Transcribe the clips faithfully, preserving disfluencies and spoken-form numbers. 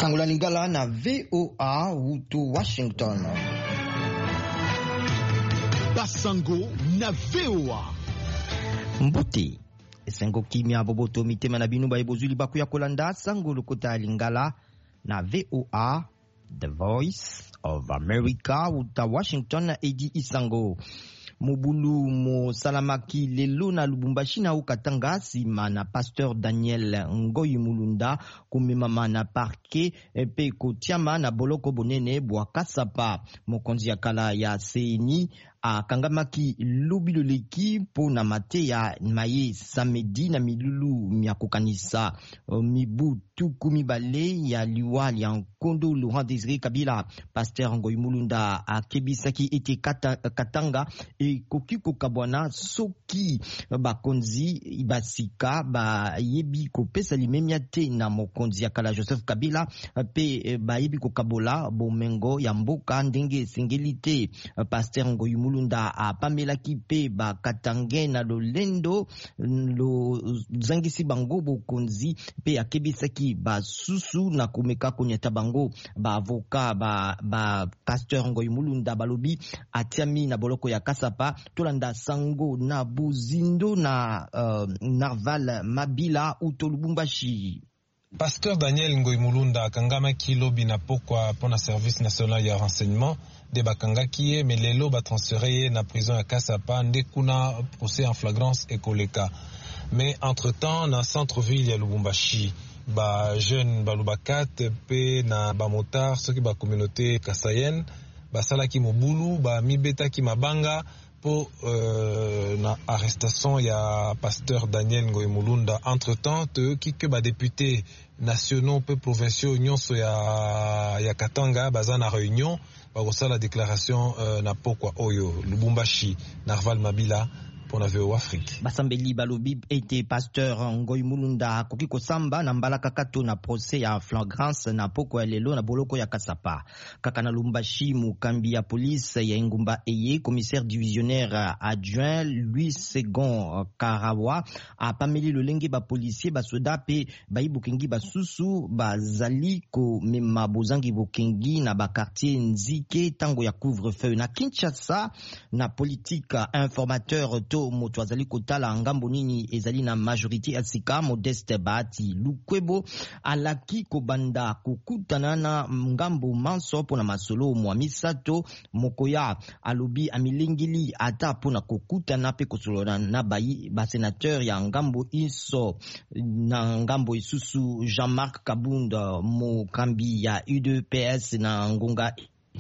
Sangola Lingala na V O A Wutu Washington. Basango na V O A. Mbuti esengo kimia boboto mitema na binu ba ebozuli baku ya kolanda sango lokota Lingala na V O A, The Voice of America Wuta Washington. Edi Isango Mobulu mo salamaki lelo na Lubumbashi na ukatanga sima na Pasteur Daniel Ngoyi Mulunda kumemama na parke pe kotiama na boloko bonene bwa kasapa mokonzi ya kala ya Seni a kangamaki lobilo leki po na mate ya maye samedi na milulu miakokanisa mibu tuku mibale ya liwali ya Nkondo Laurent Désiré Kabila. Pasteur Ngoyi Mulunda akebisaki ete kata, katanga e koki kokabwana soki bakonzi basika ba yebi kopesa limemia te na mokonzi ya kala Joseph Kabila pe ba yebi kokabola bomengo ya mboka ndenge singeli te. Pasteur Ngoyi Mulunda apamelaki pe bakatange na lolendo lo zangisi bango bokonzi pe akebisaki basusu na komeka konyata bango ba avoka ba ba Pasteur Ngoyi Mulunda balobi atiami na boloko ya kasapa tolanda sango na buzindo na uh, Narval Mabila uto Lubumbashi. Pasteur Daniel Ngoyi Mulunda akangamaki lobi na pokwa pona service national ya renseignement de bakangaki ye melelo ba transféré na prison ya Kasapa nde kuna procès en flagrance ekoleka. Mais entre-temps na centre-ville ya Lubumbashi ba jeune balubakat pe na ba motard soki ba communauté kasayenne basalaki mobulu ba mibetaki mabanga po euh, na arrestation ya Pasteur Daniel Ngoyi Mulunda. Entre-temps te kike ba députés nationaux pe provinciaux nyonso ya ya Katanga baza na réunion ba la déclaration euh, na pokwa oyo Lubumbashi Narval Mabila pour la V O A Afrique. Basambeli balobi ete Pasteur Ngoyi Mulunda koki kosamba na mbala kakato na procès ya flagrance na pokwa lelo na boloko ya Kasapa. Kaka na Lubumbashi mukambi ya police ya Ngumba Eye commissaire divisionnaire adjoint Louis Second Karawa a pameli lolenge ba policier ba soda pe ba ibukengi basusu bazali ko mema bozangi bokengi na ba quartier Nzike tango ya couvre-feu na Kinshasa. Na politique informateur to moto azali kotala ngambo nini ezali na majorité ya sika Modeste Bahati Lukwebo alaki kobanda kokutana na ngambo manso pona masolo mwa misato mokoya alobi amilingili ata pona kokutana pe kosolona na bayi ba sénateur ya ngambo iso na ngambo isusu Jean-Marc Kabunda mokambi ya U D P S na ngonga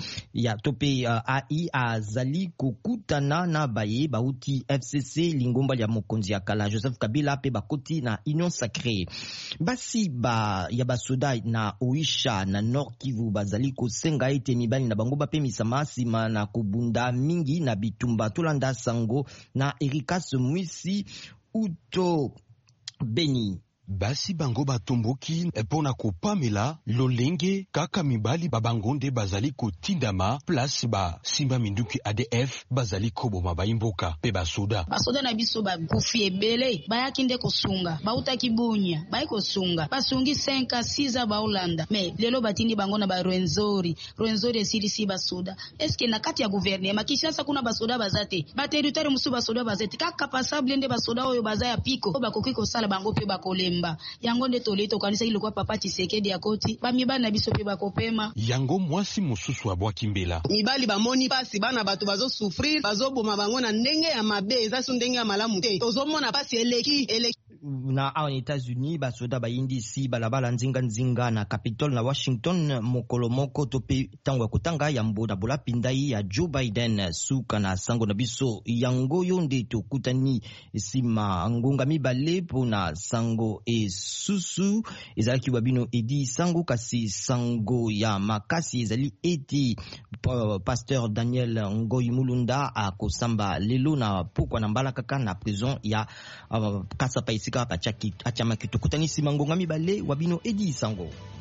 ya tope uh, A I azali kokutana na baye bauti F C C lingomba ya mokonzi ya kala Joseph Kabila pe bakoti na Union Sacrée. Basi ba ya basoda na Oisha na Nord Kivu bazali kosenga ete mibali na bango bape misamasi na kubunda mingi na bitumba tolanda sango na Ericas Mwisi uto Beni. Basi bango batomboki pona kopamela lolenge kaka mibali babangonde bazali kotindama place ba simba minduki A D F bazali koboma baimboka pe basoda basoda na biso ba kufi ebele bayaki nde kosunga bautaki bunya bayi kosunga basungi cinq à six ba Holanda mais lelo batindi bango na ba Rwenzori Rwenzori esili si basoda eske na kati ya gouvernement Kinshasa kuna basoda bazate ba territoire musu basoda bazate kaka passable nde basoda oyo bazaya piko bakoki kosala bango pe bakolemba yango nde tolito kanisa ilikuwa papa Tshisekedi ya koti ba mibali na biso pe bakopema yango mwasi mususu abwa kimbela mibali bamoni pasi bana bato bazo souffrir bazo boma bango na ndenge ya mabe eza su ndenge ya malamu te tozomona pasi eleki eleki na awa États-Unis basoda bayindi si balabala nzinga nzinga na Capitol na Washington mokolo moko tope tango kotanga ya mboda bola pindai ya Joe Biden suka na sango na biso yango yonde tokutani sima ngonga mibale pona sango e susu ezalaki babino edi sango kasi sango ya makasi ezali eti Pasteur Daniel Ngoyi Mulunda akosamba lelo na pokwa na mbala kaka na prison ya uh, Kasapa isika pachaki achama kitu kutani sima ngonga mibale wabino edi sango.